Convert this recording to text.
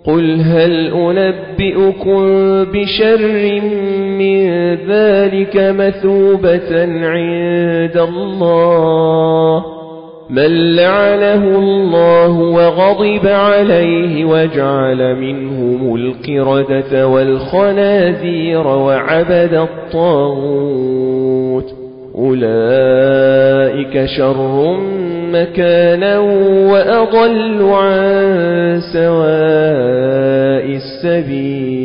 قل هل أنبئكم بشر من ذلك مثوبة عند الله من لعنه الله وغضب عليه وجعل منهم القردة والخنازير وعبد الطاغوت أولئك شر مكانا وأضل عن سواء السبيل